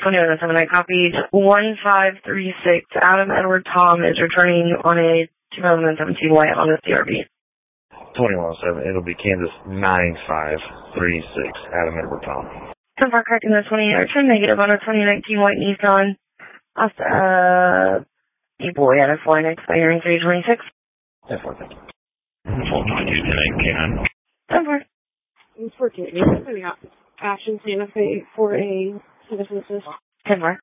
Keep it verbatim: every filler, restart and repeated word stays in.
twenty-one oh seven, I copied one five three six. Adam Edward Tom is returning on a two thousand seventeen white Honda C R V. twenty-one oh seven, it'll be Kansas nine five three six, Adam Edward Tom. ten four, correcting the twenty-eight, return negative on a twenty nineteen white Nissan. Uh, a boy at a four next expiring three twenty-six. ten four, thank you. four twenty-two, K nine. ten four. I'm fourteen. You're putting out action Santa Fe for a citizen assist. ten four.